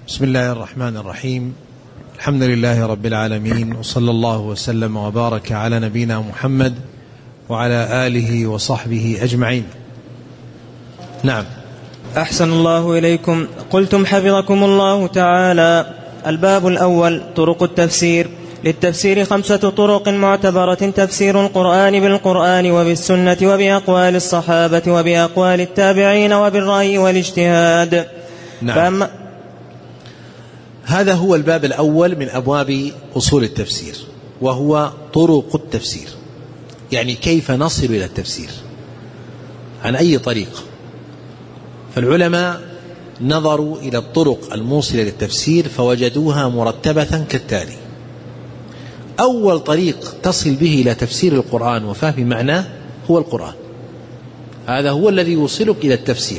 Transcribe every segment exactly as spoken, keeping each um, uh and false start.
بسم الله الرحمن الرحيم. الحمد لله رب العالمين، وصلى الله وسلم وبارك على نبينا محمد وعلى آله وصحبه أجمعين. نعم. أحسن الله إليكم. قلتم حفظكم الله تعالى: الباب الأول: طرق التفسير. للتفسير خمسة طرق معتبرة: تفسير القرآن بالقرآن وبالسنة وبأقوال الصحابة وبأقوال التابعين وبالرأي والاجتهاد. نعم. فأما هذا هو الباب الأول من أبواب أصول التفسير، وهو طرق التفسير، يعني كيف نصل إلى التفسير، عن أي طريق. فالعلماء نظروا إلى الطرق الموصلة للتفسير فوجدوها مرتبة كالتالي: أول طريق تصل به إلى تفسير القرآن وفهم معناه هو القرآن، هذا هو الذي يوصلك إلى التفسير.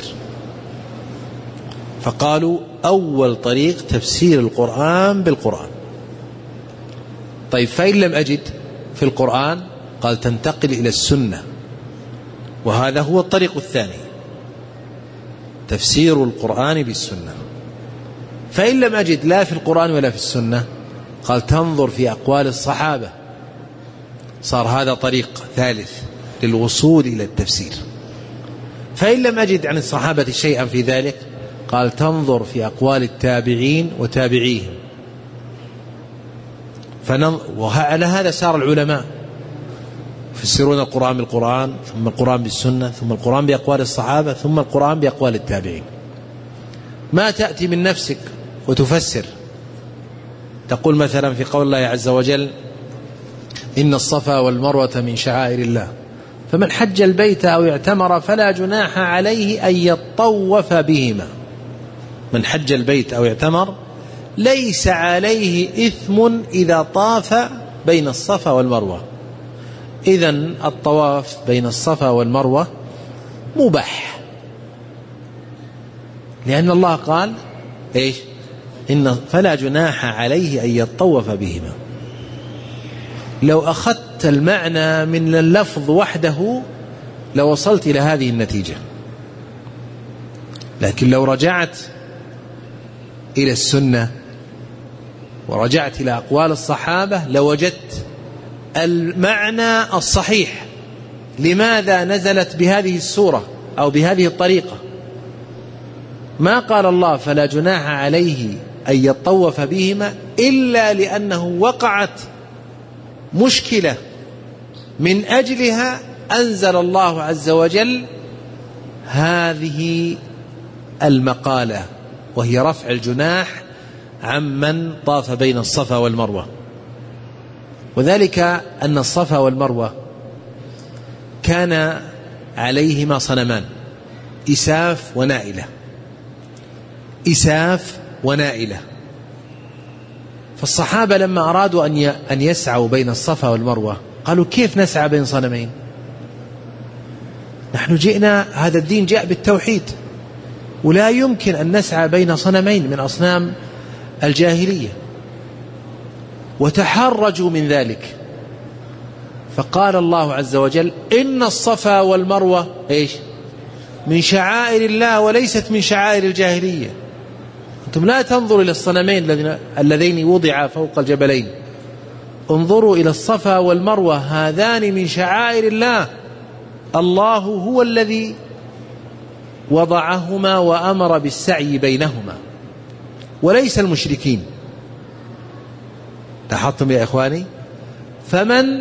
فقالوا أول طريق تفسير القرآن بالقرآن. طيب، فإن لم أجد في القرآن، قال تنتقل إلى السنة، وهذا هو الطريق الثاني، تفسير القرآن بالسنة. فإن لم أجد لا في القرآن ولا في السنة، قال تنظر في أقوال الصحابة، صار هذا طريق ثالث للوصول إلى التفسير. فإن لم أجد عن الصحابة شيئا في ذلك، قال تنظر في أقوال التابعين وتابعيهم. وعلى هذا سار العلماء يفسرون القرآن بالقرآن، ثم القرآن بالسنة، ثم القرآن بأقوال الصحابة، ثم القرآن بأقوال التابعين. ما تأتي من نفسك وتفسر، تقول مثلا في قول الله عز وجل: إن الصفا والمروة من شعائر الله، فمن حج البيت أو اعتمر فلا جناح عليه أن يطوف بهما. من حج البيت أو اعتمر ليس عليه إثم إذا طاف بين الصفا والمروة. إذن الطواف بين الصفا والمروة مباح، لأن الله قال إيش؟ إن فلا جناح عليه أن يطوف بهما. لو أخذت المعنى من اللفظ وحده لوصلت إلى هذه النتيجة، لكن لو رجعت إلى السنة ورجعت إلى أقوال الصحابة لوجدت المعنى الصحيح لماذا نزلت بهذه السورة أو بهذه الطريقة. ما قال الله فلا جناح عليه أن يطوف بهما إلا لأنه وقعت مشكلة من أجلها أنزل الله عز وجل هذه المقالة، وهي رفع الجناح عمن طاف بين الصفا والمروة. وذلك أن الصفا والمروة كان عليهما صنمان، إساف ونائلة، إساف ونائلة. فالصحابة لما أرادوا أن يسعوا بين الصفا والمروة قالوا: كيف نسعى بين صنمين؟ نحن جئنا، هذا الدين جاء بالتوحيد، ولا يمكن أن نسعى بين صنمين من أصنام الجاهلية. وتحرجوا من ذلك، فقال الله عز وجل: إن الصفا والمروة إيش؟ من شعائر الله وليست من شعائر الجاهلية. أنتم لا تنظروا إلى الصنمين اللذين وضعا فوق الجبلين، انظروا إلى الصفا والمروة، هذان من شعائر الله، الله هو الذي وضعهما وأمر بالسعي بينهما، وليس المشركين. لاحظتم يا إخواني؟ فمن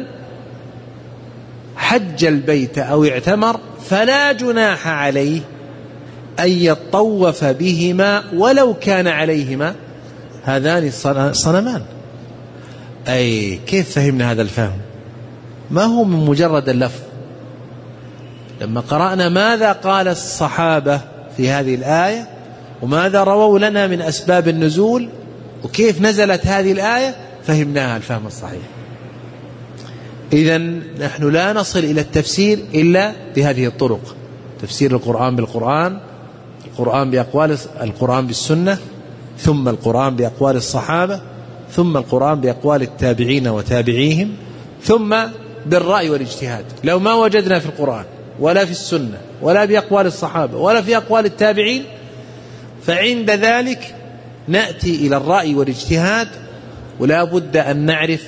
حج البيت أو اعتمر فلا جناح عليه أن يطوف بهما ولو كان عليهما هذان الصنمان. أي كيف فهمنا هذا الفهم؟ ما هو من مجرد اللفظ. لما قرأنا ماذا قال الصحابة في هذه الآية، وماذا رووا لنا من أسباب النزول، وكيف نزلت هذه الآية، فهمناها الفهم الصحيح. إذن نحن لا نصل إلى التفسير إلا بهذه الطرق: تفسير القرآن بالقرآن، القرآن بأقوال القرآن بالسنة، ثم القرآن بأقوال الصحابة، ثم القرآن بأقوال التابعين وتابعيهم، ثم بالرأي والاجتهاد. لو ما وجدنا في القرآن ولا في السنة ولا بأقوال الصحابة ولا في أقوال التابعين، فعند ذلك نأتي إلى الرأي والاجتهاد، ولا بد أن نعرف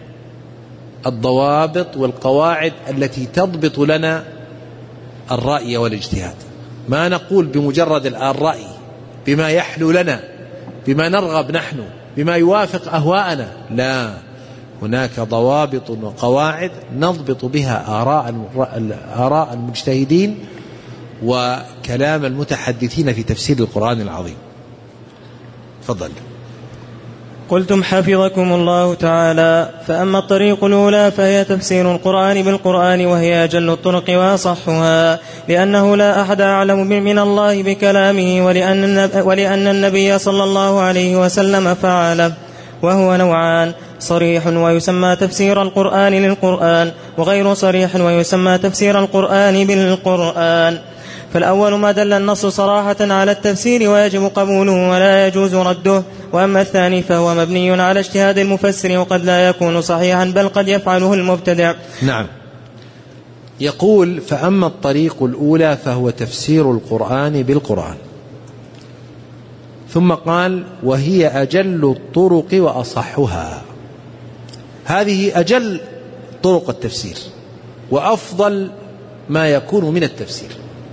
الضوابط والقواعد التي تضبط لنا الرأي والاجتهاد. ما نقول بمجرد الرأي بما يحلو لنا، بما نرغب نحن، بما يوافق أهواءنا، لا، هناك ضوابط وقواعد نضبط بها آراء آراء المجتهدين وكلام المتحدثين في تفسير القرآن العظيم. تفضل. قلتم حفظكم الله تعالى: فأما الطريق الأولى فهي تفسير القرآن بالقرآن، وهي أجل الطرق وأصحها، لأنه لا أحد أعلم من الله بكلامه، ولأن, ولأن النبي صلى الله عليه وسلم فعله، وهو نوعان: صريح ويسمى تفسير القرآن للقرآن، وغير صريح ويسمى تفسير القرآن بالقرآن. فالأول ما دل النص صراحة على التفسير ويجب قبوله ولا يجوز رده، وأما الثاني فهو مبني على اجتهاد المفسر، وقد لا يكون صحيحا بل قد يفعله المبتدع. نعم. يقول: فأما الطريق الأولى فهو تفسير القرآن بالقرآن، ثم قال: وهي أجل الطرق وأصحها. هذه أجل طرق التفسير وأفضل ما يكون من التفسير.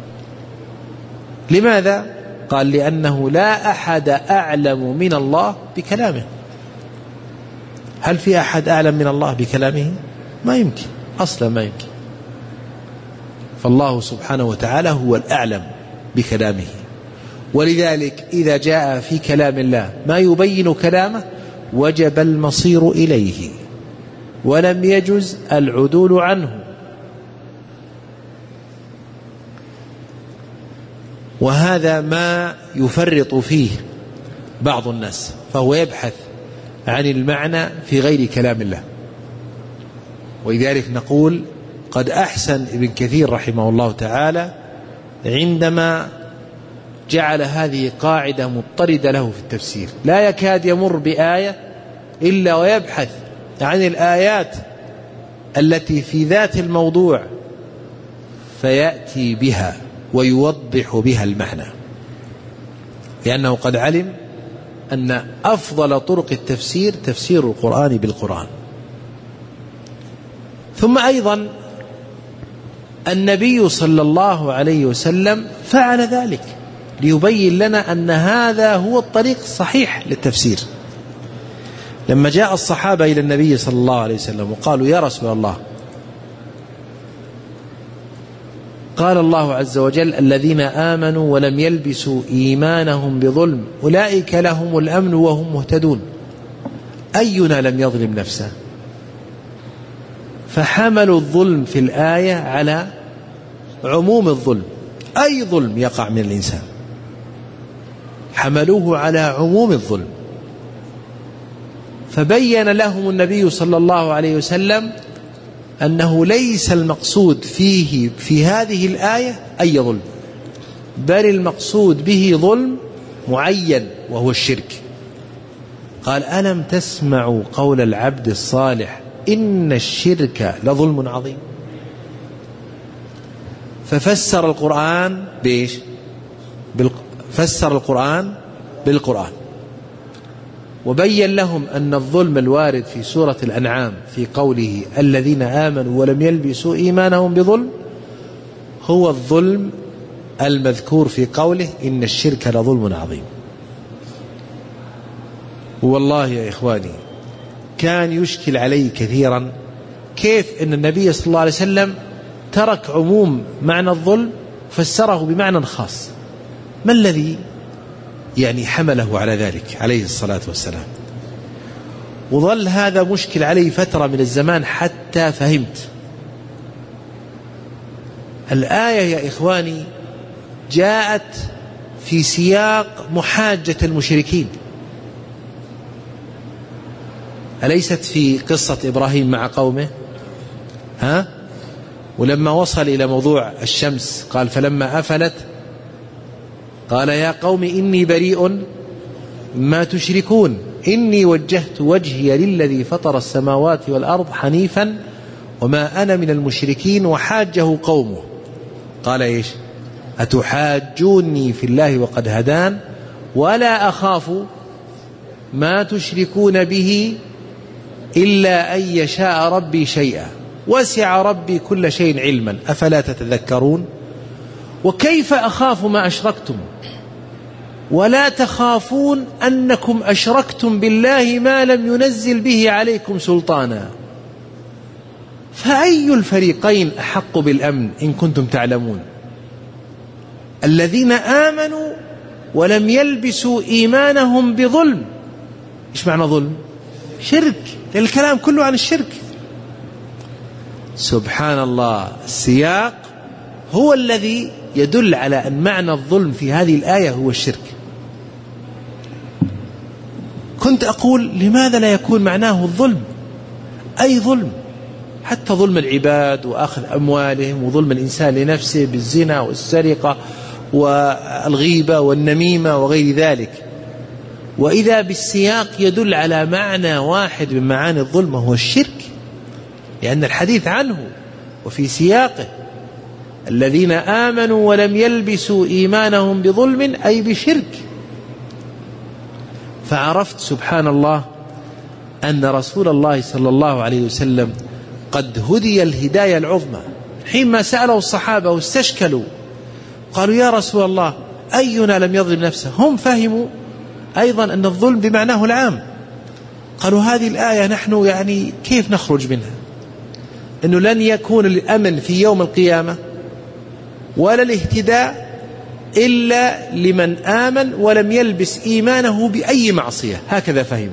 لماذا؟ قال: لأنه لا أحد أعلم من الله بكلامه. هل في أحد أعلم من الله بكلامه؟ ما يمكن، أصلا ما يمكن. فالله سبحانه وتعالى هو الأعلم بكلامه، ولذلك إذا جاء في كلام الله ما يبين كلامه وجب المصير إليه، ولم يجز العدول عنه. وهذا ما يفرط فيه بعض الناس، فهو يبحث عن المعنى في غير كلام الله. ولذلك نقول: قد أحسن ابن كثير رحمه الله تعالى عندما جعل هذه قاعدة مضطردة له في التفسير: لا يكاد يمر بآية إلا ويبحث عن الآيات التي في ذات الموضوع فيأتي بها ويوضح بها المعنى، لأنه قد علم أن أفضل طرق التفسير تفسير القرآن بالقرآن. ثم أيضا النبي صلى الله عليه وسلم فعل ذلك ليبين لنا أن هذا هو الطريق الصحيح للتفسير. لما جاء الصحابة إلى النبي صلى الله عليه وسلم وقالوا: يا رسول الله، قال الله عز وجل: الذين آمنوا ولم يلبسوا إيمانهم بظلم أولئك لهم الأمن وهم مهتدون، أينا لم يظلم نفسه؟ فحملوا الظلم في الآية على عموم الظلم، أي ظلم يقع من الإنسان حملوه على عموم الظلم. فبين لهم النبي صلى الله عليه وسلم أنه ليس المقصود فيه في هذه الآية أي ظلم، بل المقصود به ظلم معين وهو الشرك. قال: ألم تسمعوا قول العبد الصالح إن الشرك لظلم عظيم؟ ففسر القرآن بإيش؟ فسر القرآن بالقرآن، وبين لهم أن الظلم الوارد في سورة الأنعام في قوله: الذين آمنوا ولم يلبسوا إيمانهم بظلم، هو الظلم المذكور في قوله إن الشرك لظلم عظيم. والله يا إخواني كان يشكل علي كثيرا كيف أن النبي صلى الله عليه وسلم ترك عموم معنى الظلم فسره بمعنى خاص. ما الذي يعني حمله على ذلك عليه الصلاة والسلام؟ وظل هذا مشكل علي فترة من الزمان حتى فهمت. الآية يا إخواني جاءت في سياق محاجة المشركين، أليست في قصة إبراهيم مع قومه؟ ها؟ ولما وصل إلى موضوع الشمس قال: فلما أفلت قال: يا قوم إني بريء ما تشركون إني وجهت وجهي للذي فطر السماوات والأرض حنيفا وما أنا من المشركين. وحاجه قومه قال: إيش؟ أتحاجوني في الله وقد هدان ولا أخاف ما تشركون به إلا أن يشاء ربي شيئا وسع ربي كل شيء علما أفلا تتذكرون وكيف أخاف ما أشركتم ولا تخافون أنكم أشركتم بالله ما لم ينزل به عليكم سلطانا فأي الفريقين أحق بالأمن إن كنتم تعلمون الذين آمنوا ولم يلبسوا إيمانهم بظلم. إيش معنى ظلم؟ شرك، الكلام كله عن الشرك. سبحان الله، السياق هو الذي يدل على أن معنى الظلم في هذه الآية هو الشرك. كنت أقول لماذا لا يكون معناه الظلم؟ أي ظلم، حتى ظلم العباد وأخذ أموالهم وظلم الإنسان لنفسه بالزنا والسرقة والغيبة والنميمة وغير ذلك. وإذا بالسياق يدل على معنى واحد من معاني الظلم هو الشرك، لأن الحديث عنه وفي سياقه الذين آمنوا ولم يلبسوا إيمانهم بظلم أي بشرك. فعرفت سبحان الله أن رسول الله صلى الله عليه وسلم قد هدي الهداية العظمى. حينما سأله الصحابة واستشكلوا قالوا يا رسول الله أينا لم يظلم نفسه، هم فهموا أيضا أن الظلم بمعناه العام. قالوا هذه الآية نحن يعني كيف نخرج منها؟ أنه لن يكون الأمن في يوم القيامة ولا الاهتداء إلا لمن آمن ولم يلبس إيمانه بأي معصية، هكذا فهموا.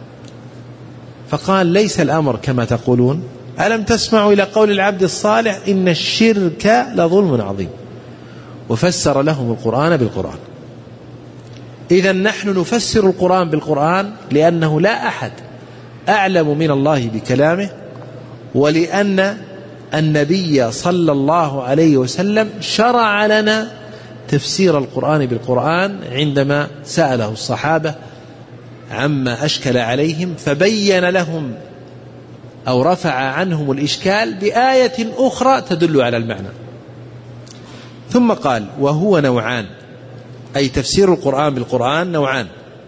فقال ليس الأمر كما تقولون، ألم تسمعوا إلى قول العبد الصالح إن الشرك لظلم عظيم، وفسر لهم القرآن بالقرآن. إذن نحن نفسر القرآن بالقرآن لأنه لا أحد أعلم من الله بكلامه، ولأن النبي صلى الله عليه وسلم شرع لنا تفسير القرآن بالقرآن عندما سأله الصحابة عما أشكل عليهم فبين لهم أو رفع عنهم الإشكال بآية أخرى تدل على المعنى. ثم قال وهو نوعان، أي تفسير القرآن بالقرآن نوعان.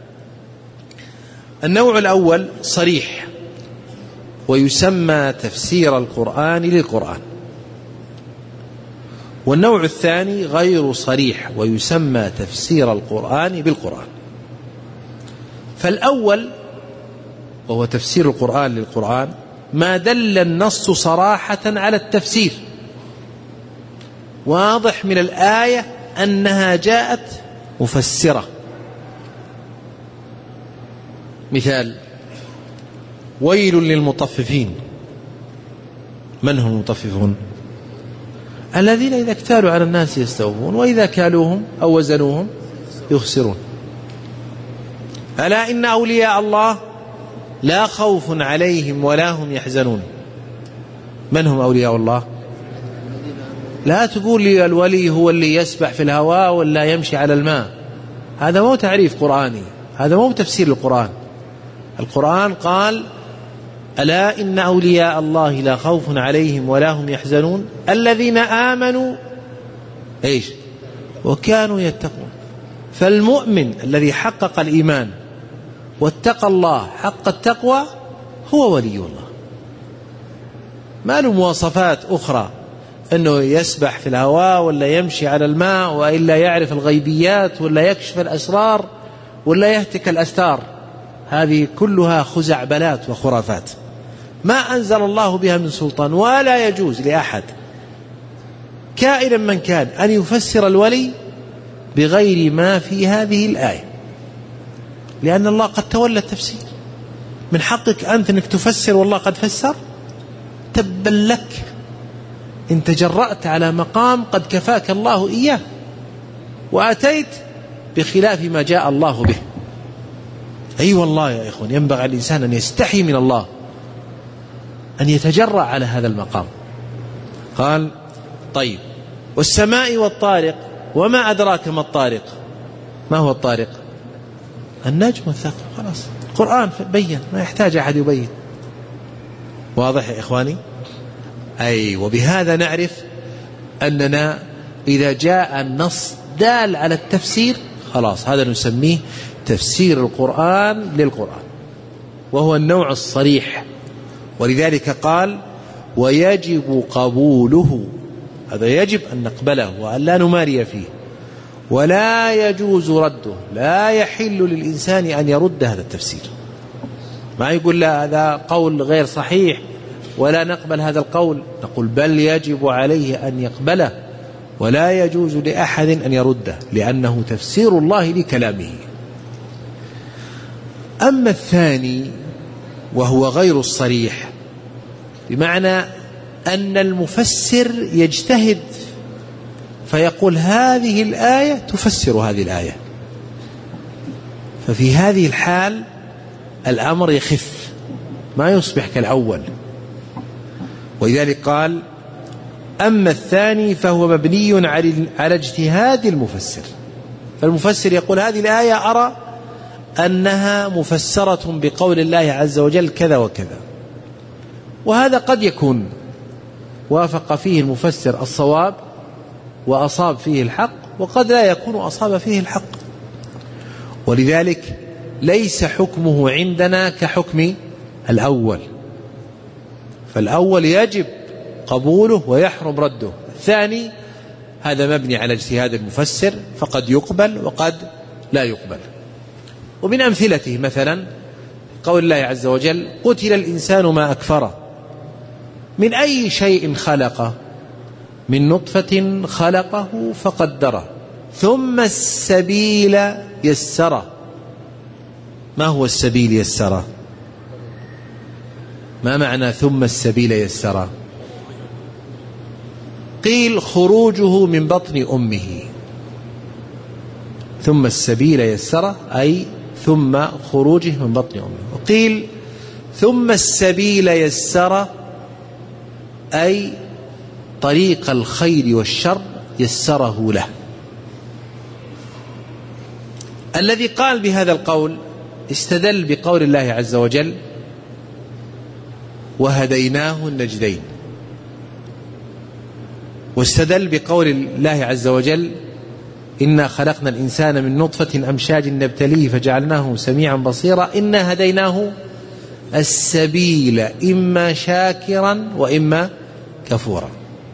النوع الأول صريح ويسمى تفسير القرآن للقرآن، والنوع الثاني غير صريح ويسمى تفسير القرآن بالقرآن. فالأول وهو تفسير القرآن للقرآن ما دل النص صراحة على التفسير، واضح من الآية أنها جاءت مفسرة. مثال ويل للمطففين. من هم المطففون؟ الذين إذا اكتالوا على الناس يستوفون وإذا كالوهم أو وزنوهم يخسرون. ألا إن أولياء الله لا خوف عليهم ولا هم يحزنون. من هم أولياء الله؟ لا تقول لي الولي هو اللي يسبح في الهواء ولا يمشي على الماء، هذا مو تعريف قرآني، هذا مو تفسير القرآن. القرآن قال ألا إن أولياء الله لا خوف عليهم ولا هم يحزنون الذين آمنوا إيش وكانوا يتقون. فالمؤمن الذي حقق الإيمان واتقى الله حق التقوى هو ولي الله، ما له مواصفات أخرى أنه يسبح في الهواء ولا يمشي على الماء وإلا يعرف الغيبيات ولا يكشف الأسرار ولا يهتك الأستار. هذه كلها خزعبلات وخرافات ما أنزل الله بها من سلطان، ولا يجوز لأحد كائنا من كان أن يفسر الولي بغير ما في هذه الآية، لأن الله قد تولى التفسير. من حقك أنت أنك تفسر والله قد فسر؟ تبا لك إن تجرأت على مقام قد كفاك الله إياه وأتيت بخلاف ما جاء الله به. أي أيوة والله يا إخوان ينبغي على الإنسان أن يستحي من الله أن يتجرأ على هذا المقام. قال طيب والسماء والطارق وما أدراك ما الطارق. ما هو الطارق؟ النجم والثقب. خلاص القرآن بين، ما يحتاج أحد يبين. واضح يا إخواني؟ أي وبهذا نعرف أننا إذا جاء النص دال على التفسير خلاص هذا نسميه تفسير القرآن للقرآن، وهو النوع الصريح. ولذلك قال ويجب قبوله، هذا يجب أن نقبله وأن لا نماري فيه، ولا يجوز رده، لا يحل للإنسان أن يرد هذا التفسير. ما يقول لا هذا قول غير صحيح ولا نقبل هذا القول، نقول بل يجب عليه أن يقبله، ولا يجوز لأحد أن يرده، لأنه تفسير الله لكلامه. أما الثاني وهو غير الصريح، بمعنى أن المفسر يجتهد فيقول هذه الآية تفسر هذه الآية، ففي هذه الحال الأمر يخف، ما يصبح كالأول. ولذلك قال أما الثاني فهو مبني على اجتهاد المفسر، فالمفسر يقول هذه الآية أرى أنها مفسرة بقول الله عز وجل كذا وكذا، وهذا قد يكون وافق فيه المفسر الصواب وأصاب فيه الحق، وقد لا يكون أصاب فيه الحق. ولذلك ليس حكمه عندنا كحكم الأول، فالأول يجب قبوله ويحرم رده، الثاني هذا مبني على اجتهاد المفسر فقد يقبل وقد لا يقبل. ومن أمثلته مثلا قول الله عز وجل قتل الإنسان ما أكفره، من أي شيء خلقه؟ من نطفة خلقه فقدره ثم السبيل يسره. ما هو السبيل يسره؟ ما معنى ثم السبيل يسره؟ قيل خروجه من بطن أمه، ثم السبيل يسره أي ثم خروجه من بطن أمه. وقيل ثم السبيل يسره أي طريق الخير والشر يسره له. الذي قال بهذا القول استدل بقول الله عز وجل وهديناه النجدين، واستدل بقول الله عز وجل إنا خلقنا الإنسان من نطفة أمشاج نبتليه فجعلناه سميعا بصيرا إنا هديناه السبيل إما شاكرا وإما كفورا.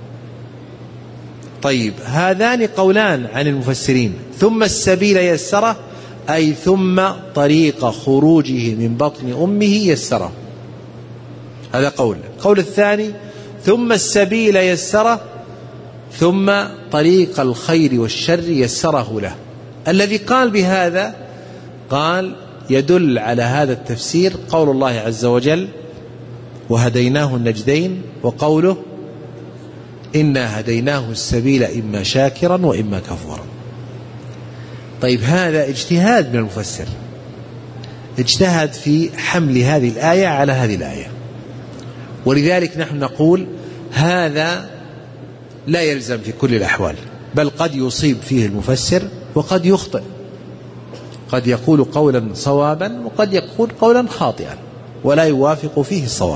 طيب هذان قولان عن المفسرين، ثم السبيل يسره أي ثم طريق خروجه من بطن أمه يسره، هذا قول. قول الثاني ثم السبيل يسره ثم طريق الخير والشر يسره له. الذي قال بهذا قال يدل على هذا التفسير قول الله عز وجل وهديناه النجدين، وقوله إنا هديناه السبيل إما شاكرا وإما كفورا. طيب هذا اجتهاد من المفسر، اجتهد في حمل هذه الآية على هذه الآية، ولذلك نحن نقول هذا لا يلزم في كل الأحوال، بل قد يصيب فيه المفسر وقد يخطئ، قد يقول قولا صوابا وقد يقول قولا خاطئا ولا يوافق فيه الصواب.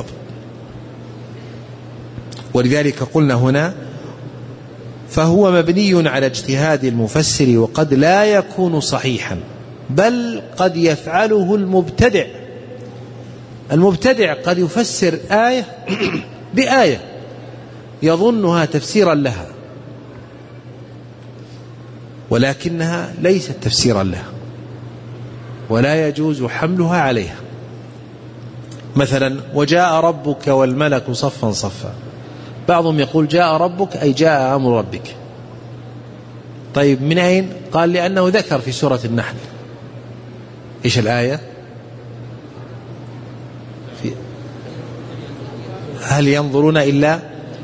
ولذلك قلنا هنا فهو مبني على اجتهاد المفسر وقد لا يكون صحيحا، بل قد يفعله المبتدع. المبتدع قد يفسر آية بآية يظنها تفسيرا لها، ولكنها ليست تفسيرا لها ولا يجوز حملها عليها. مثلا وجاء ربك والملك صفا صفا، بعضهم يقول جاء ربك أي جاء أمر ربك. طيب من أين؟ قال لأنه ذكر في سورة النحل. إيش الآية؟ في هل ينظرون إلا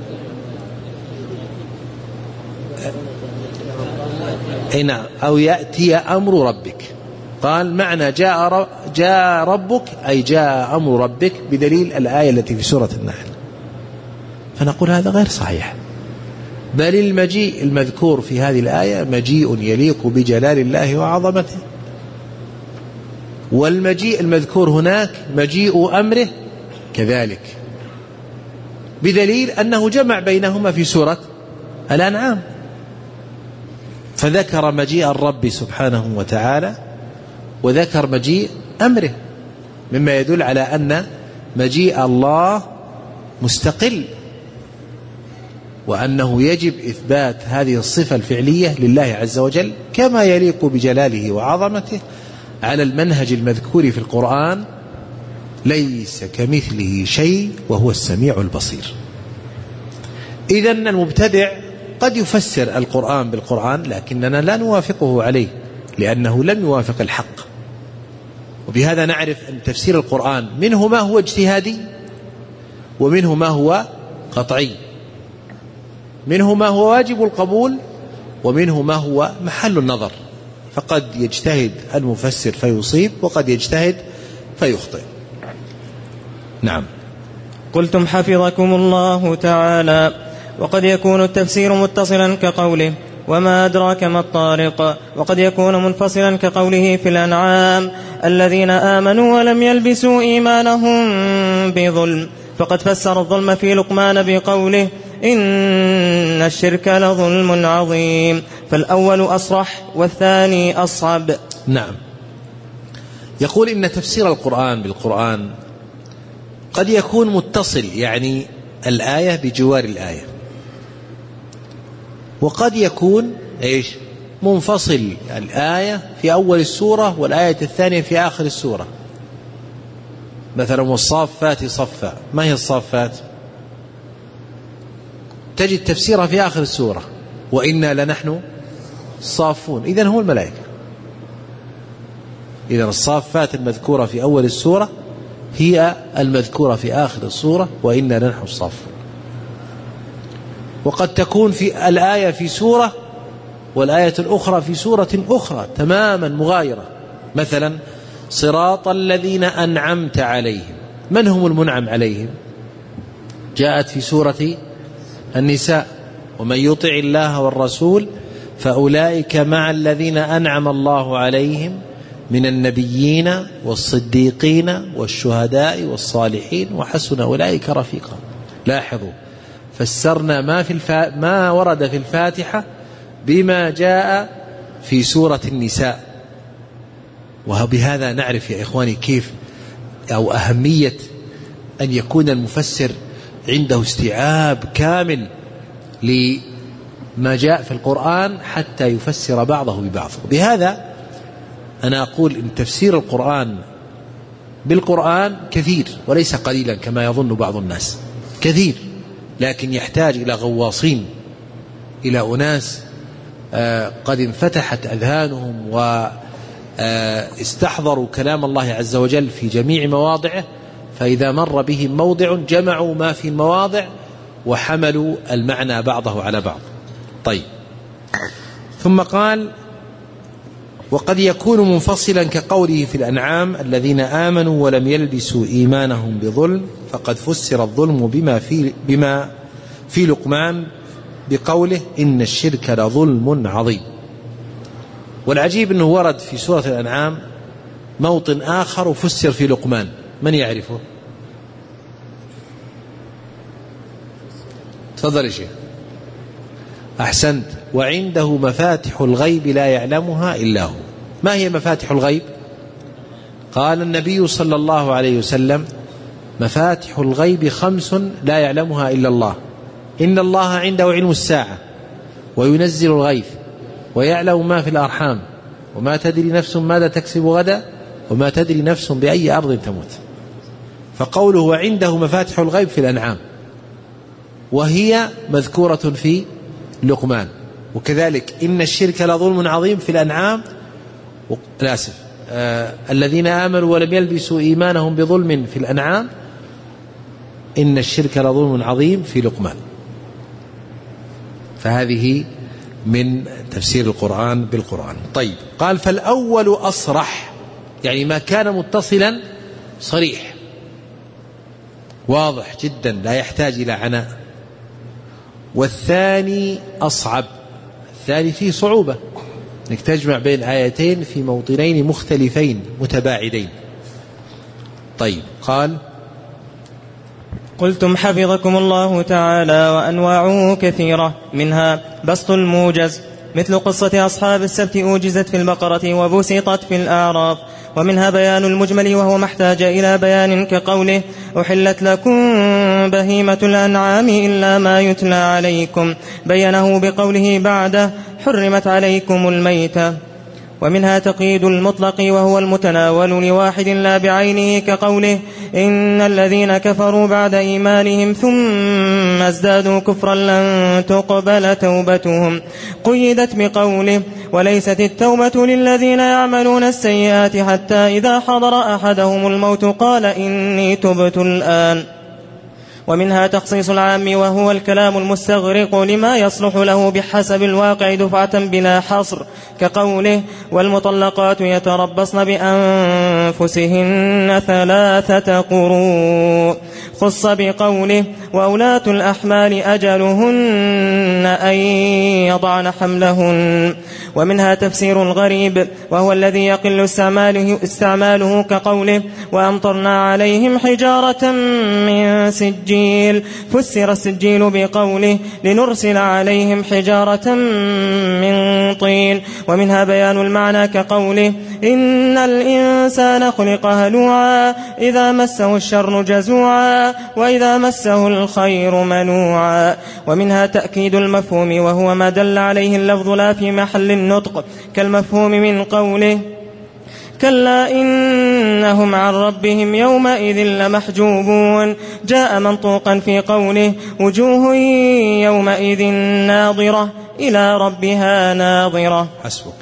هنا أو يأتي أمر ربك. قال معنى جاء جاء ربك أي جاء أمر ربك بدليل الآية التي في سورة النحل. فنقول هذا غير صحيح، بل المجيء المذكور في هذه الآية مجيء يليق بجلال الله وعظمته، والمجيء المذكور هناك مجيء أمره كذلك، بدليل أنه جمع بينهما في سورة الأنعام، فذكر مجيء الرب سبحانه وتعالى وذكر مجيء أمره، مما يدل على أن مجيء الله مستقل، وأنه يجب إثبات هذه الصفة الفعلية لله عز وجل كما يليق بجلاله وعظمته على المنهج المذكور في القرآن: ليس كمثله شيء وهو السميع البصير. إذن المبتدع قد يفسر القرآن بالقرآن، لكننا لا نوافقه عليه لأنه لم يوافق الحق. وبهذا نعرف أن تفسير القرآن منه ما هو اجتهادي، ومنه ما هو قطعي، منه ما هو واجب القبول، ومنه ما هو محل النظر، فقد يجتهد المفسر فيصيب، وقد يجتهد فيخطئ. نعم. قلتم حفظكم الله تعالى: وقد يكون التفسير متصلا كقوله: وما أدراك ما الطارق، وقد يكون منفصلا كقوله في الأنعام: الذين آمنوا ولم يلبسوا إيمانهم بظلم، فقد فسر الظلم في لقمان بقوله: إن الشرك لظلم عظيم، فالأول أصرح والثاني أصعب. نعم. يقول إن تفسير القرآن بالقرآن قد يكون متصل، يعني الآية بجوار الآية، وقد يكون إيش منفصل، يعني الآية في أول السورة والآية الثانية في آخر السورة. مثلا والصافات صفا، ما هي الصافات؟ تجد تفسيرها في آخر السورة: وإنا لنحن صافون، إذن هو الملائكة. إذن الصافات المذكورة في أول السورة هي المذكورة في آخر السورة: وإنا لنحن الصافون. وقد تكون في الآية في سورة والآية الأخرى في سورة أخرى تماما مغايرة. مثلا صراط الذين أنعمت عليهم، من هم المنعم عليهم؟ جاءت في سورة النساء: ومن يطع الله والرسول فأولئك مع الذين أنعم الله عليهم من النبيين والصديقين والشهداء والصالحين وحسن أولئك رفيقا. لاحظوا، فسرنا ما, في الفا... ما ورد في الفاتحة بما جاء في سورة النساء. وبهذا نعرف يا إخواني كيف أو أهمية أن يكون المفسر عنده استيعاب كامل لما جاء في القرآن حتى يفسر بعضه ببعض. بهذا أنا أقول إن تفسير القرآن بالقرآن كثير وليس قليلا كما يظن بعض الناس، كثير، لكن يحتاج إلى غواصين، إلى أناس قد انفتحت أذهانهم واستحضروا كلام الله عز وجل في جميع مواضعه، فإذا مر بهم موضع جمعوا ما في المواضع وحملوا المعنى بعضه على بعض. طيب، ثم قال: وقد يكون منفصلا كقوله في الأنعام: الذين آمنوا ولم يلبسوا إيمانهم بظلم، فقد فسر الظلم بما في, بما في لقمان بقوله: إن الشرك لظلم عظيم. والعجيب أنه ورد في سورة الأنعام موطن آخر وفسر في لقمان، من يعرفه؟ تفضل يا شيخ. أحسنت. وعنده مفاتح الغيب لا يعلمها إلا هو. ما هي مفاتح الغيب؟ قال النبي صلى الله عليه وسلم: مفاتح الغيب خمس لا يعلمها إلا الله، إن الله عنده علم الساعة وينزل الغيث ويعلم ما في الأرحام وما تدري نفس ماذا تكسب غدا وما تدري نفس بأي أرض تموت. فقوله وعنده مفاتح الغيب في الأنعام، وهي مذكورة في لقمان. وكذلك إن الشرك لظلم عظيم في الأنعام، آسف آه الذين آمنوا ولم يلبسوا إيمانهم بظلم في الأنعام، إن الشرك لظلم عظيم في لقمان. فهذه من تفسير القرآن بالقرآن. طيب، قال: فالأول أصرح، يعني ما كان متصلا صريح واضح جدا لا يحتاج إلى عناء. والثاني أصعب، الثاني فيه صعوبة انك تجمع بين آيتين في موطنين مختلفين متباعدين. طيب، قال: قلتم حفظكم الله تعالى: وأنواعه كثيرة، منها بسط الموجز مثل قصة أصحاب السبت أوجزت في البقرة وبسطت في الأعراف. ومنها بيان المجمل وهو ما احتاج إلى بيان كقوله أحلت لكم بهيمة الأنعام إلا ما يتلى عليكم، بينه بقوله بعده حرمت عليكم الميتة. ومنها تقييد المطلق وهو المتناول لواحد لا بعينه كقوله إن الذين كفروا بعد إيمانهم ثم ازدادوا كفرا لن تقبل توبتهم، قيدت بقوله وليست التوبة للذين يعملون السيئات حتى إذا حضر أحدهم الموت قال إني تبت الآن. ومنها تخصيص العام وهو الكلام المستغرق لما يصلح له بحسب الواقع دفعة بلا حصر كقوله والمطلقات يتربصن بأنفسهن ثلاثة قروء، خص بقوله وأولاة الأحمال أجلهن أن يضعن حملهن. ومنها تفسير الغريب وهو الذي يقل استعماله, استعماله كقوله وأمطرنا عليهم حجارة من سجيل، فسر السجيل بقوله لنرسل عليهم حجارة من طين. ومنها بيان المعنى كقوله إن الإنسان خلق هلوعا إذا مسه الشر جزوعا وإذا مسه الخير منوعا. ومنها تأكيد المفهوم وهو ما دل عليه اللفظ لا في محل النطق كالمفهوم من قوله كلا إنهم عن ربهم يومئذ لمحجوبون، جاء منطوقا في قوله وجوه يومئذ ناظرة إلى ربها ناظرة. حسبك.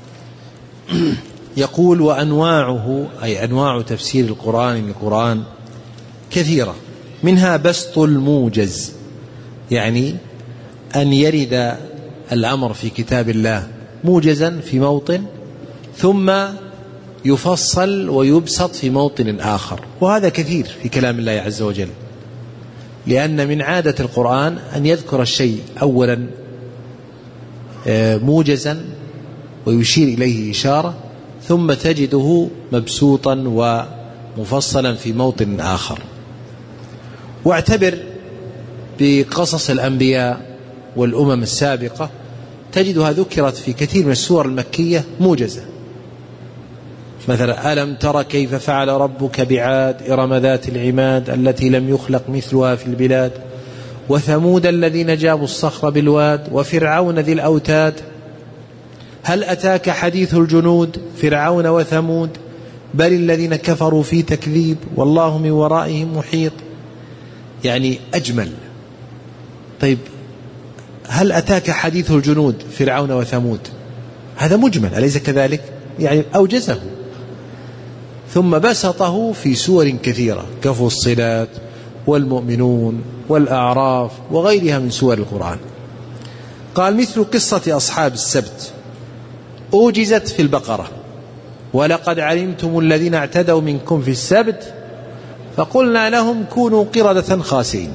يقول وأنواعه أي أنواع تفسير القرآن للقرآن كثيرة، منها بسط الموجز، يعني أن يرد الأمر في كتاب الله موجزا في موطن ثم يفصل ويبسط في موطن آخر، وهذا كثير في كلام الله عز وجل، لأن من عادة القرآن أن يذكر الشيء أولا موجزا ويشير إليه إشارة ثم تجده مبسوطا ومفصلا في موطن آخر. واعتبر بقصص الأنبياء والأمم السابقة تجدها ذكرت في كثير من السور المكية موجزة، مثلا ألم تر كيف فعل ربك بعاد إرم ذات العماد التي لم يخلق مثلها في البلاد وثمود الذين جابوا الصخر بالواد وفرعون ذي الأوتاد هل أتاك حديث الجنود فرعون وثمود بل الذين كفروا في تكذيب والله من ورائهم محيط، يعني أجمل. طيب هل أتاك حديث الجنود فرعون وثمود، هذا مجمل أليس كذلك؟ يعني أوجزه ثم بسطه في سور كثيرة كفصلات والمؤمنون والأعراف وغيرها من سور القرآن. قال مثل قصة أصحاب السبت أوجزت في البقرة ولقد علمتم الذين اعتدوا منكم في السبت فقلنا لهم كونوا قردة خاسئين،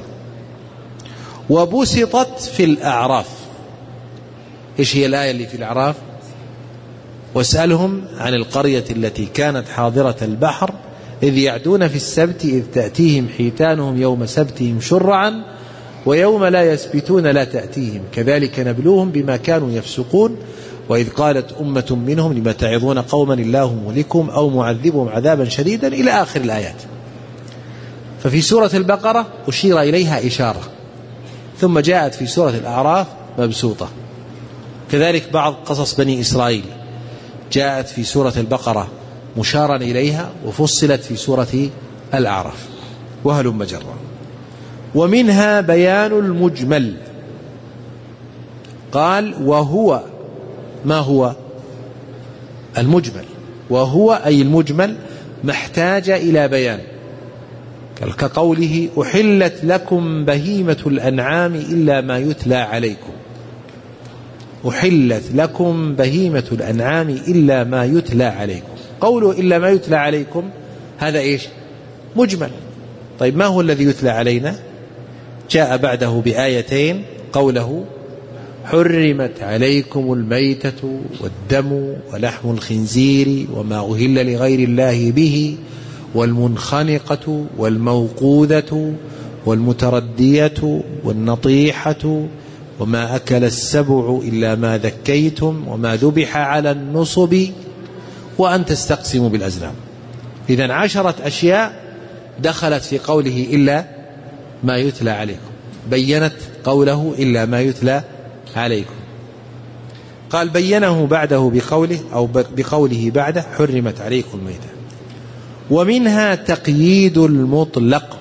وبسطت في الأعراف. إيش هي الآية اللي في الأعراف؟ واسألهم عن القرية التي كانت حاضرة البحر إذ يعدون في السبت إذ تأتيهم حيتانهم يوم سبتهم شرعا ويوم لا يسبتون لا تأتيهم كذلك نبلوهم بما كانوا يفسقون وإذ قالت أمة منهم لما تعظون قوما الله مهلكهم أو معذبهم عذابا شديدا إلى آخر الآيات. ففي سورة البقرة أشير إليها إشارة ثم جاءت في سورة الأعراف مبسوطة. كذلك بعض قصص بني إسرائيل جاءت في سورة البقرة مشارا إليها وفصلت في سورة الأعراف وهلم مجرا. ومنها بيان المجمل. قال وهو ما هو المجمل؟ وهو أي المجمل ما احتاج إلى بيان، كقوله أحلت لكم بهيمة الأنعام إلا ما يتلى عليكم. أحلت لكم بهيمة الأنعام إلا ما يتلى عليكم، قوله إلا ما يتلى عليكم هذا إيش؟ مجمل. طيب ما هو الذي يتلى علينا؟ جاء بعده بآيتين قوله حرمت عليكم الميتة والدم ولحم الخنزير وما أهل لغير الله به والمنخنقة والموقوذة والمتردية والنطيحة وما أكل السبع إلا ما ذكيتم وما ذبح على النصب وأن تستقسموا بالأزلام. إذن عشرة أشياء دخلت في قوله إلا ما يتلى عليكم، بينت قوله إلا ما يتلى عليكم. قال بينه بعده بقوله أو بقوله بعده حرمت عليكم الميتة. ومنها تقييد المطلق،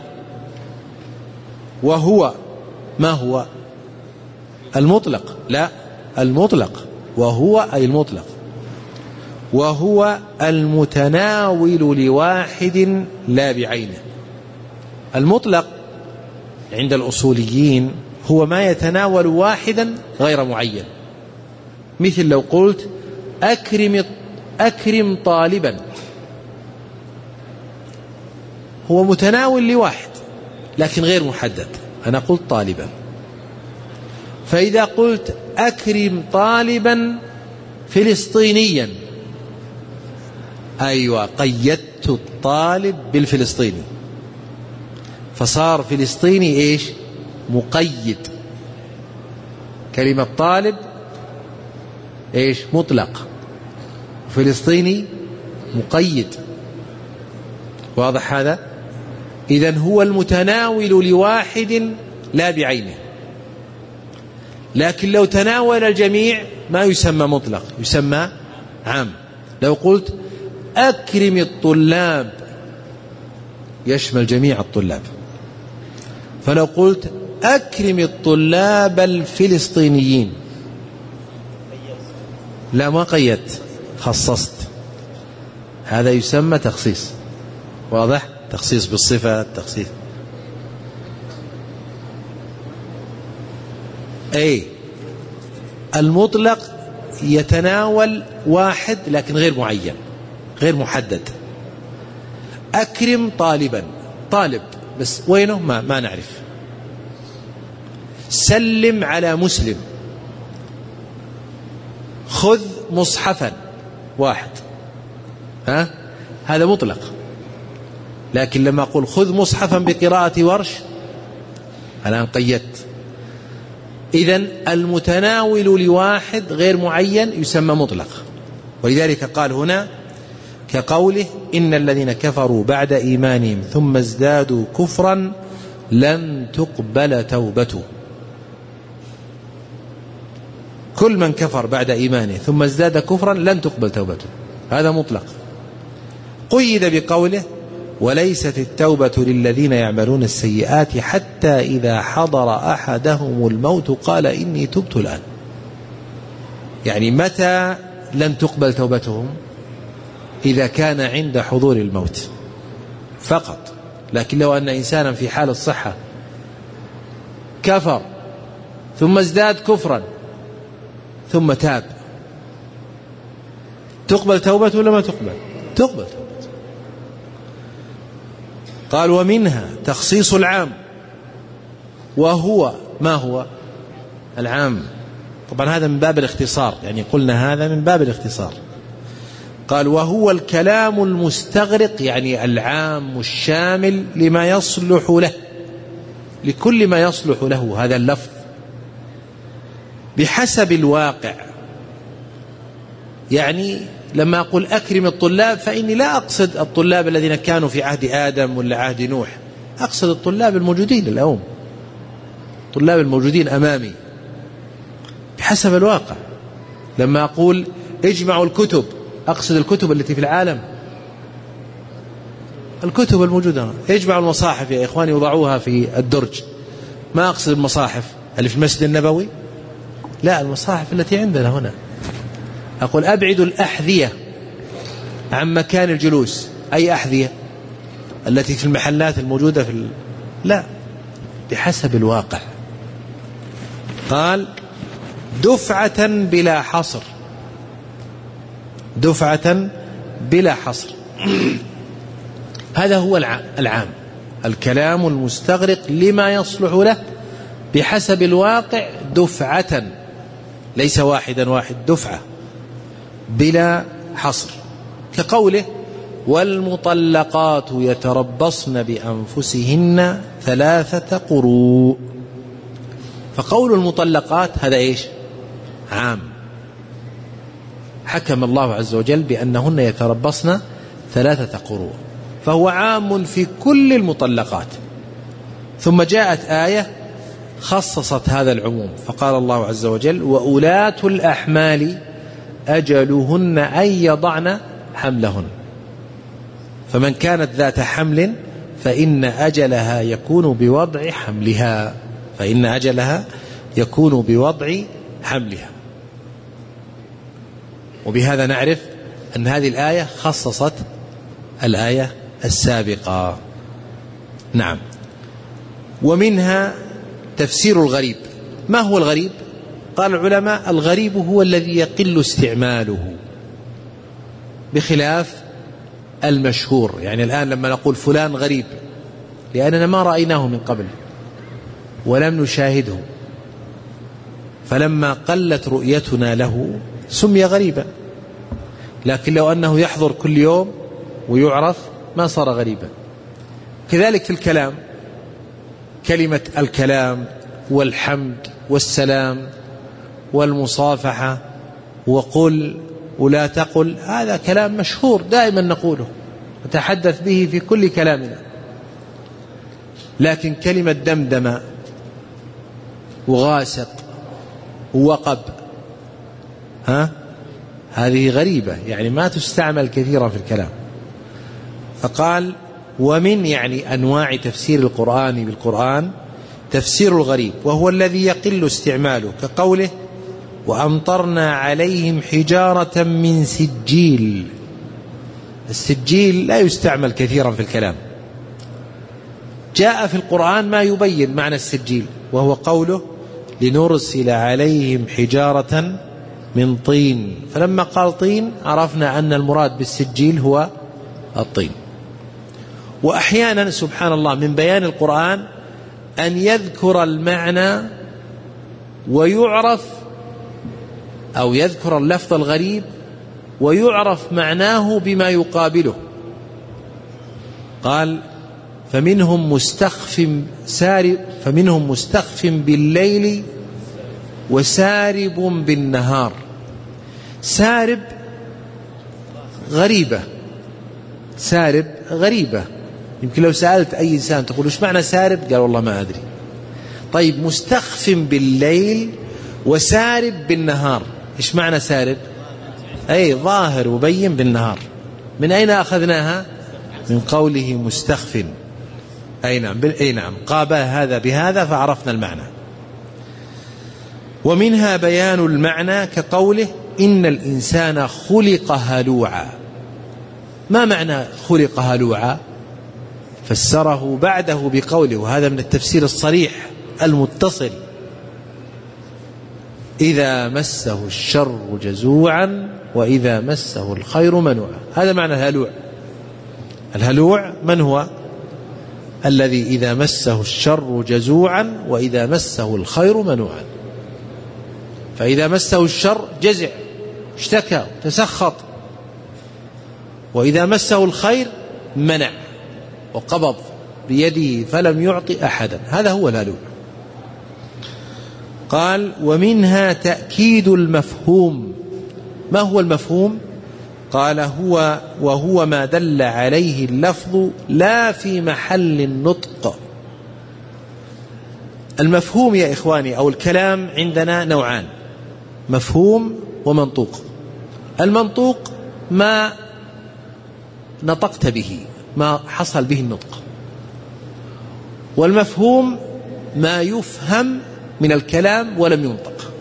وهو ما هو المطلق؟ لا، المطلق وهو أي المطلق، وهو المتناول لواحد لا بعينه. المطلق عند الأصوليين هو ما يتناول واحدا غير معين، مثل لو قلت أكرم أكرم طالبا، هو متناول لواحد لكن غير محدد، أنا قلت طالبا. فإذا قلت أكرم طالبا فلسطينيا، أيوة قيدت الطالب بالفلسطيني، فصار فلسطيني إيش؟ مقيد. كلمة طالب إيش؟ مطلق، فلسطيني مقيد. واضح هذا؟ إذن هو المتناول لواحد لا بعينه، لكن لو تناول الجميع ما يسمى مطلق، يسمى عام. لو قلت أكرم الطلاب يشمل جميع الطلاب، فلو قلت أكرم الطلاب الفلسطينيين لا ما قيدت، خصصت، هذا يسمى تخصيص. واضح؟ تخصيص بالصفة، تخصيص. أي المطلق يتناول واحد لكن غير معين، غير محدد. أكرم طالبا، طالب بس وينه ما, ما نعرف. سلم على مسلم، خذ مصحفا، واحد، ها؟ هذا مطلق. لكن لما أقول خذ مصحفا بقراءة ورش الآن قيدت. إذن المتناول لواحد غير معين يسمى مطلق. ولذلك قال هنا كقوله إن الذين كفروا بعد إيمانهم ثم ازدادوا كفرا لن تقبل توبته. كل من كفر بعد إيمانه ثم ازداد كفرا لن تقبل توبته، هذا مطلق. قيد بقوله وليست التوبة للذين يعملون السيئات حتى إذا حضر أحدهم الموت قال إني تبت الآن. يعني متى لن تقبل توبتهم؟ إذا كان عند حضور الموت فقط. لكن لو أن إنسانا في حال الصحة كفر ثم ازداد كفرا ثم تاب، تقبل توبته ولا ما تقبل؟ تقبل توبته. قال ومنها تخصيص العام، وهو ما هو العام؟ طبعا هذا من باب الاختصار، يعني قلنا هذا من باب الاختصار. قال وهو الكلام المستغرق، يعني العام الشامل لما يصلح له، لكل ما يصلح له هذا اللفظ بحسب الواقع. يعني لما أقول أكرم الطلاب فإني لا أقصد الطلاب الذين كانوا في عهد آدم ولا عهد نوح، أقصد الطلاب الموجودين اليوم، الطلاب الموجودين أمامي بحسب الواقع. لما أقول اجمعوا الكتب أقصد الكتب التي في العالم، الكتب الموجودة. اجمعوا المصاحف يا إخواني وضعوها في الدرج، ما أقصد المصاحف اللي في المسجد النبوي، لا، المصاحف التي عندنا هنا. أقول أبعد الأحذية عن مكان الجلوس، أي أحذية؟ التي في المحلات الموجودة في ال... لا، بحسب الواقع. قال دفعة بلا حصر، دفعة بلا حصر. هذا هو العام، الكلام المستغرق لما يصلح له بحسب الواقع، دفعة، ليس واحدا واحد، دفعة بلا حصر. كقوله والمطلقات يتربصن بأنفسهن ثلاثة قروء، فقول المطلقات هذا إيش؟ عام، حكم الله عز وجل بأنهن يتربصن ثلاثة قروء، فهو عام في كل المطلقات. ثم جاءت آية خصصت هذا العموم، فقال الله عز وجل: وأولاة الأحمال أجلهن أن يضعن حملهن، فمن كانت ذات حمل فإن أجلها يكون بوضع حملها فإن أجلها يكون بوضع حملها. وبهذا نعرف أن هذه الآية خصصت الآية السابقة. نعم. ومنها تفسير الغريب. ما هو الغريب؟ قال العلماء: الغريب هو الذي يقل استعماله بخلاف المشهور. يعني الآن لما نقول فلان غريب لأننا ما رأيناه من قبل ولم نشاهده، فلما قلت رؤيتنا له سمي غريبا. لكن لو أنه يحضر كل يوم ويعرف ما صار غريبا. كذلك في الكلام، كلمة الكلام والحمد والسلام والمصافحة وقل ولا تقل، هذا كلام مشهور دائما نقوله نتحدث به في كل كلامنا. لكن كلمة دمدم وغاسق ووقب ها هذه غريبة، يعني ما تستعمل كثيرا في الكلام. فقال: ومن يعني أنواع تفسير القرآن بالقرآن تفسير الغريب، وهو الذي يقل استعماله، كقوله: وأمطرنا عليهم حجارة من سجيل. السجيل لا يستعمل كثيرا في الكلام. جاء في القرآن ما يبين معنى السجيل، وهو قوله: لنرسل عليهم حجارة من طين. فلما قال طين عرفنا أن المراد بالسجيل هو الطين. وأحيانا سبحان الله من بيان القرآن أن يذكر المعنى ويعرف، أو يذكر اللفظ الغريب ويعرف معناه بما يقابله. قال: فمنهم مستخف سارب فمنهم مستخف بالليل وسارب بالنهار. سارب غريبة، سارب غريبة. يمكن لو سألت أي إنسان تقول إيش معنى سارب؟ قال والله ما أدري. طيب مستخف بالليل وسارب بالنهار، إيش معنى سارب؟ أي ظاهر وبين بالنهار. من أين أخذناها؟ من قوله مستخف. أي نعم، أي نعم، قابل هذا بهذا فعرفنا المعنى. ومنها بيان المعنى كقوله: إن الإنسان خلق هلوعا. ما معنى خلق هلوعا؟ فسره بعده بقوله، وهذا من التفسير الصريح المتصل: إذا مسه الشر جزوعا وإذا مسه الخير منوعا. هذا معنى الهلوع. الهلوع من هو؟ الذي إذا مسه الشر جزوعا وإذا مسه الخير منوعا. فإذا مسه الشر جزع، اشتكى، تسخط، وإذا مسه الخير منع وقبض بيده فلم يعطي أحدا. هذا هو الهلوع. قال: ومنها تأكيد المفهوم. ما هو المفهوم؟ قال: هو وهو ما دل عليه اللفظ لا في محل النطق. المفهوم يا إخواني أو الكلام عندنا نوعان: مفهوم ومنطوق. المنطوق ما نطقت به، ما حصل به النطق. والمفهوم ما يفهم من الكلام ولم ينطق.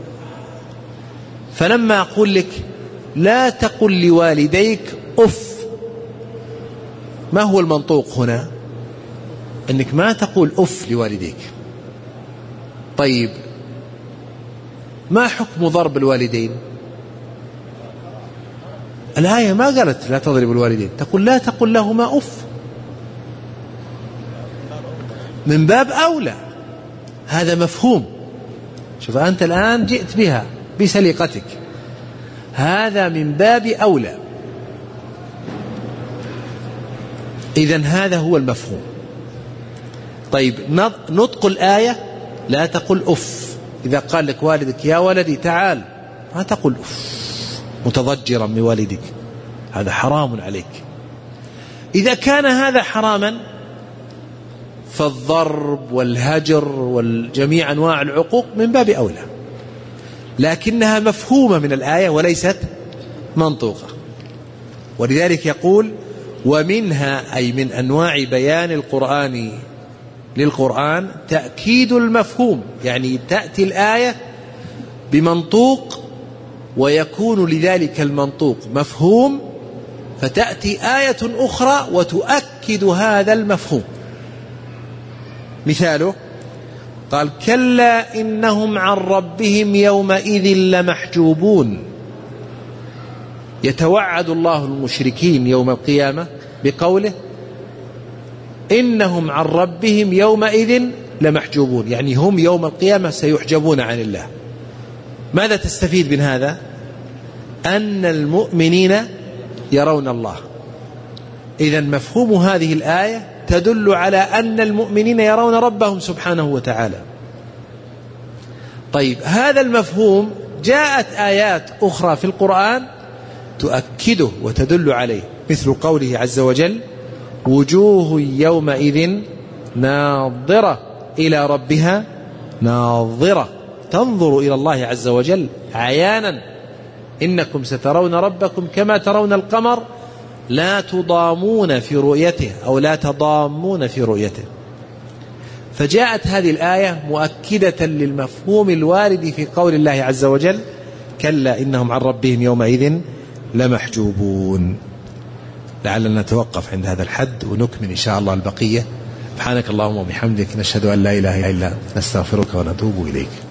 فلما أقول لك لا تقل لوالديك أف، ما هو المنطوق هنا؟ أنك ما تقول أف لوالديك. طيب ما حكم ضرب الوالدين؟ الآية ما قالت لا تضرب الوالدين، تقول لا تقل لهما أف، من باب أولى. هذا مفهوم. شوف أنت الآن جئت بها بسليقتك، هذا من باب أولى. إذن هذا هو المفهوم. طيب نطق الآية لا تقل أف، إذا قال لك والدك يا ولدي تعال، ما تقول متضجرا من والدك، هذا حرام عليك. إذا كان هذا حراما فالضرب والهجر والجميع أنواع العقوق من باب أولى، لكنها مفهومة من الآية وليست منطوقة. ولذلك يقول ومنها أي من أنواع بيان القرآن للقرآن تأكيد المفهوم، يعني تأتي الآية بمنطوق ويكون لذلك المنطوق مفهوم، فتأتي آية أخرى وتؤكد هذا المفهوم. مثاله قال كلا إنهم عن ربهم يومئذ لمحجوبون، يتوعد الله المشركين يوم القيامة بقوله إنهم عن ربهم يومئذ لمحجوبون، يعني هم يوم القيامة سيحجبون عن الله. ماذا تستفيد من هذا؟ أن المؤمنين يرون الله. إذن مفهوم هذه الآية تدل على أن المؤمنين يرون ربهم سبحانه وتعالى. طيب هذا المفهوم جاءت آيات أخرى في القرآن تؤكده وتدل عليه، مثل قوله عز وجل وجوه يومئذ ناظرة إلى ربها ناظرة تنظر إلى الله عز وجل عيانا إنكم سترون ربكم كما ترون القمر لا تضامون في رؤيته أو لا تضامون في رؤيته. فجاءت هذه الآية مؤكدة للمفهوم الوارد في قول الله عز وجل كلا إنهم عن ربهم يومئذ لمحجوبون. لعلنا نتوقف عند هذا الحد ونكمل إن شاء الله البقية. سبحانك اللهم وبحمدك نشهد أن لا إله إلا أنت نستغفرك ونتوب إليك.